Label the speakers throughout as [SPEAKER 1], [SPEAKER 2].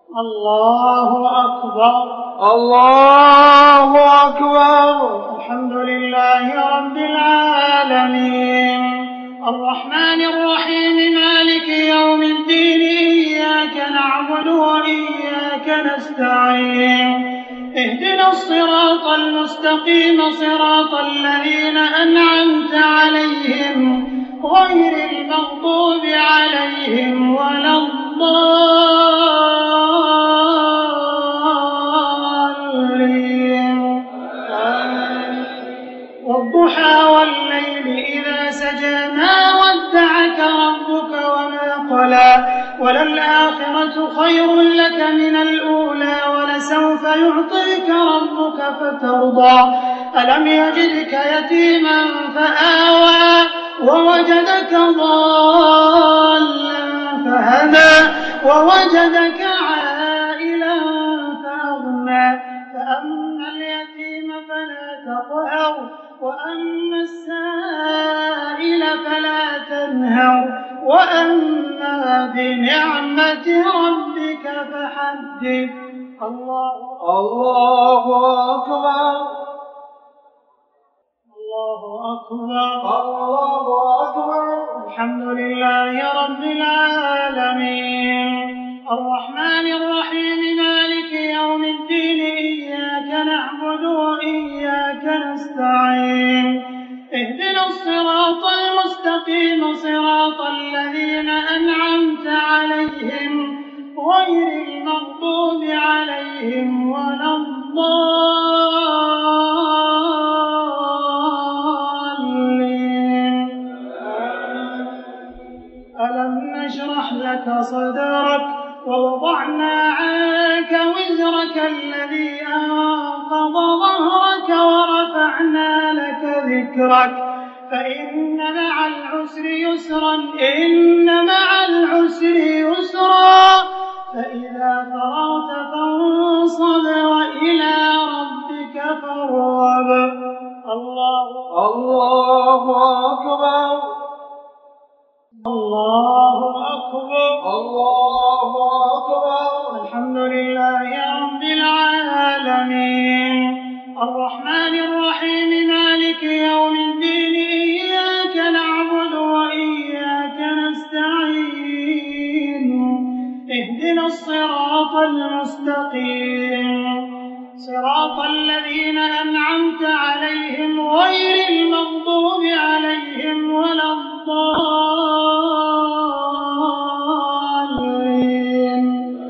[SPEAKER 1] الله أكبر.
[SPEAKER 2] الله أكبر.
[SPEAKER 1] الحمد لله رب العالمين الرحمن الرحيم مالك يوم الدين إياك نعبد وإياك نستعين اهدنا الصراط المستقيم صراط الذين أنعمت عليهم غير المغضوب عليهم ولا الضالين. والضحى والليل إذا سجى ما ودعك ربك وما قلى وللآخرة خير لك من الأولى ولسوف يعطيك ربك فترضى. ألم يجدك يتيما فآوى ووجدك ضالا فهدى ووجدك عائلا فأغنى فأما اليتيم فلا تقهر وأما السائل فلا تنهر وأما بنعمة ربك فحدث. الله
[SPEAKER 2] أكبر.
[SPEAKER 1] الله أكبر.
[SPEAKER 2] الله أكبر.
[SPEAKER 1] الحمد لله رب العالمين الرحمن الرحيم مالك يوم الدين إياك نعبد وإياك نستعين اهدنا الصراط المستقيم صراط الذين أنعمت عليهم غير المغضوب عليهم ولا الضالين. ألم نشرح لك صدرك ووضعنا عنك وزرك الذي أنقض ظهرك ورفعنا لك ذكرك فإن مع العسر يسرا إن مع العسر يسرا فإذا فرغت فانصب وإلى ربك فارغب. الله
[SPEAKER 2] أكبر.
[SPEAKER 1] الله أكبر.
[SPEAKER 2] الله أكبر.
[SPEAKER 1] الحمد لله رب العالمين الرحمن الرحيم مالك يوم الدين إياك نعبد وإياك نستعين اهدنا الصراط المستقيم صراط الذين أنعمت عليهم غير المغضوب عليهم ولا الضالين.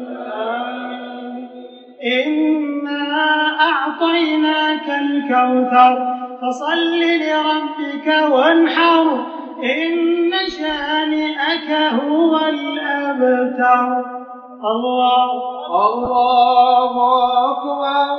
[SPEAKER 1] إنا أعطيناك الكوثر فصل لربك وانحر إن شانئك هو الأبتر. الله
[SPEAKER 2] أكبر.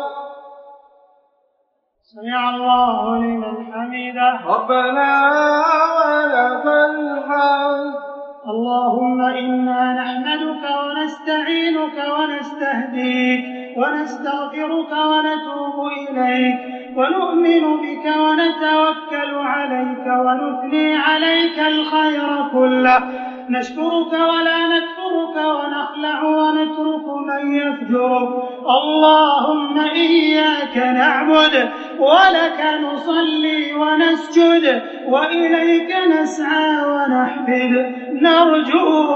[SPEAKER 1] سمع الله لمن حمده
[SPEAKER 2] ربنا ولك الحمد.
[SPEAKER 1] اللهم إنا نحمدك ونستعينك ونستهديك ونستغفرك ونتوب إليك ونؤمن بك ونتوكل عليك ونثني عليك الخير كله نشكرك ولا نكفرك ونخلع ونترك من يفجرك. اللهم إياك نعبد ولك نصلي ونسجد وإليك نسعى ونحفد نرجو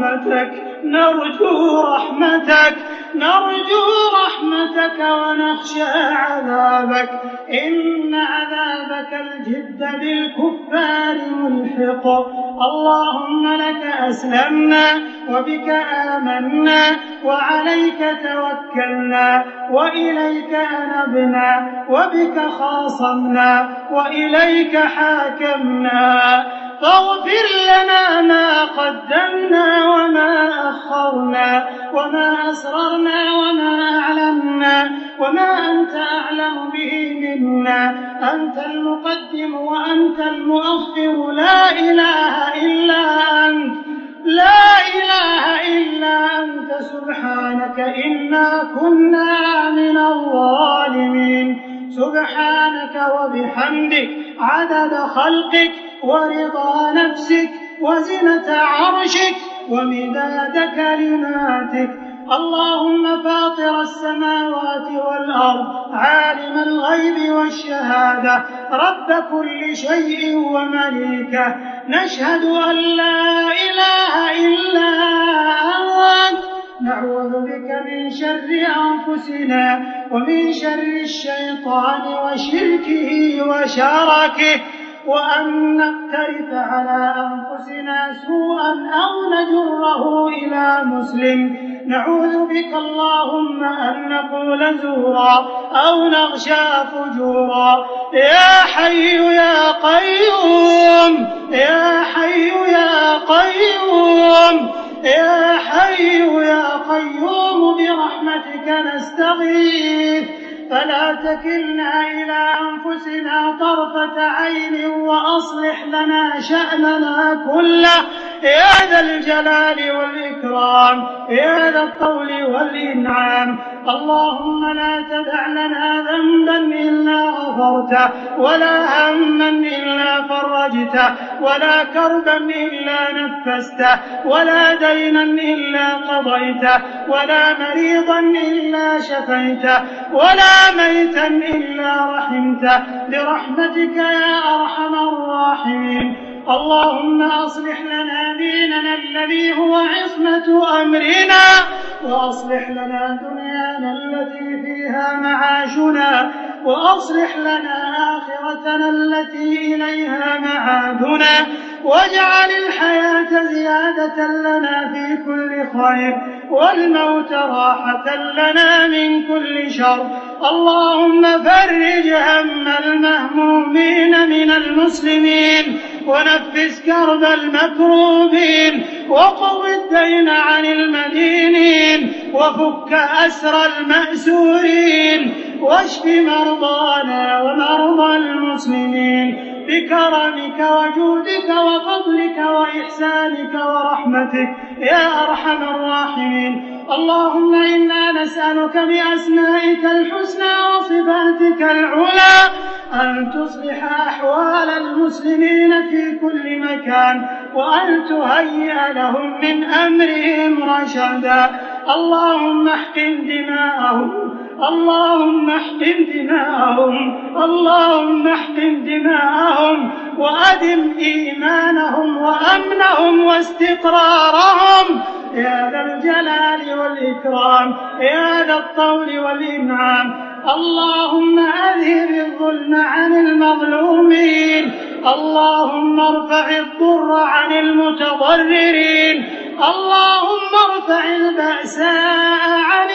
[SPEAKER 1] رحمتك ونخشى عذابك إن عذابك الجد بالكفار ملحق. اللهم لك أسلمنا وبك آمنا وعليك توكلنا وإليك أنبنا وبك خاصمنا وإليك حاكمنا فاغفر لنا ما قدمنا وما أخرنا وما أسررنا وما أعلنا وما أنت أعلم به منا. أنت المقدم وأنت المؤخر لا إله إلا أنت سبحانك إنا كنا من الظالمين. سبحانك وبحمدك عدد خلقك ورضا نفسك وزنة عرشك ومداد كلماتك اللهم فاطر السماوات والأرض عالم الغيب والشهادة رب كل شيء ومليكه، نشهد أن لا إله إلا أنت نعوذ بك من شر أنفسنا ومن شر الشيطان وشركه وشركه، وأن نقترف على أنفسنا سوءا أو نجره إلى مسلم. نعوذ بك اللهم أن نقول زورا أو نغشى فجورا. يا حي يا قيوم، يا حي يا قيوم، يا حي يا قيوم برحمتك نستغيث، فلا تكلنا إلى أنفسنا طرفة عين وأصلح لنا شأننا كله يا ذا الجلال والإكرام يا ذا الطول والإنعام. اللهم لا تدع لنا ذنبا إلا غفرته، ولا هما إلا فرجته، ولا كربا إلا نفسته، ولا دينا إلا قضيته، ولا مريضا إلا شفيته، ولا ميتا إلا رحمته برحمتك يا أرحم الراحمين. اللهم أصلح لنا ديننا الذي هو عصمة أمرنا، وأصلح لنا دنيانا التي فيها معاشنا، وأصلح لنا آخرتنا التي إليها معادنا، واجعل الحياة زيادة لنا في كل خير، والموت راحة لنا من كل شر. اللهم فرج هم المهمومين من المسلمين، ونفس كرب المكروبين، وقض الدين عن المدينين، وفك أسر المأسورين، واشف مرضانا ومرضى المسلمين بكرمك وجودك وفضلك وإحسانك ورحمتك يا أرحم الراحمين. اللهم إنا نسألك بأسمائك الحسنى وصفاتك العلى أن تصلح أحوال المسلمين في كل مكان، وأن تهيئ لهم من أمرهم رشدا. اللهم احقن دماءهم، اللهم احقن دماءهم، اللهم احقن دماءهم، وأدم إيمانهم وأمنهم واستقرارهم يا ذا الجلال والإكرام يا ذا الطول والإنعام. اللهم أذهب الظلم عن المظلومين، اللهم ارفع الضر عن المتضررين، اللهم ارفع البأساء عن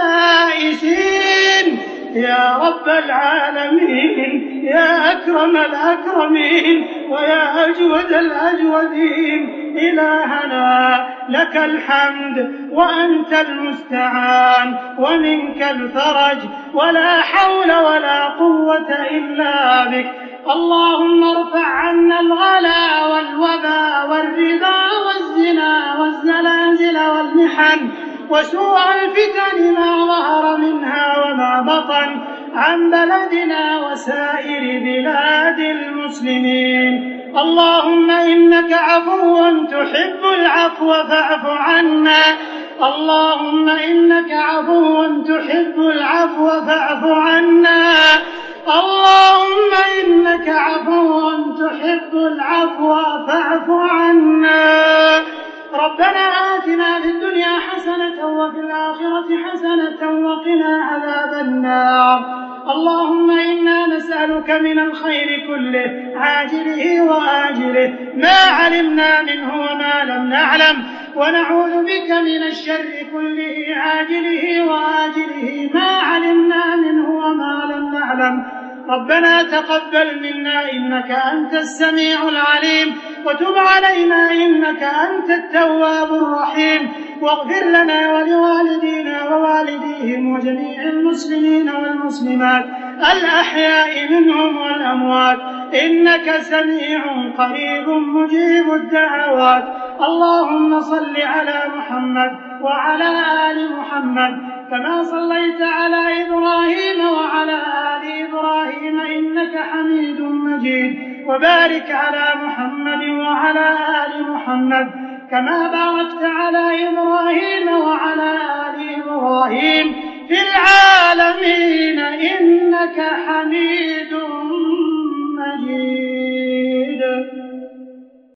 [SPEAKER 1] البائسين يا رب العالمين، يا أكرم الأكرمين، ويا أجود الأجودين. إلهنا لك الحمد وأنت المستعان ومنك الفرج، ولا حول ولا قوة إلا بك. اللهم ارفع عنا الغلا والوباء والربا والزنا والزلازل والمحن وسوء الفتن ما ظهر منها وما بطن عن بلدنا وسائر بلاد المسلمين. اللهم إنك عفو تحب العفو فاعف عنا، اللهم إنك عفو تحب العفو فاعف عنا، اللهم إنك عفو تحب العفو فاعف عنا. ربنا آتنا في الدنيا حسنة وفي الآخرة حسنة وقنا عذاب النار. اللهم إنا نسألك من الخير كله عاجله وآجله ما علمنا منه وما لم نعلم، ونعوذ بك من الشر كله عاجله وآجله ما علمنا منه وما لم نعلم. ربنا تقبل منا إنك أنت السميع العليم، وتب علينا إنك أنت التواب الرحيم، واغفر لنا ولوالدينا ووالديهم وجميع المسلمين والمسلمات الأحياء منهم والأموات، إنك سميع قريب مجيب الدعوات. اللهم صل على محمد وعلى آل محمد كما صليت على إبراهيم وعلى آل إبراهيم إنك حميد مجيد، وبارك على محمد وعلى آل محمد كما باركت على إبراهيم وعلى آل إبراهيم في العالمين إنك حميد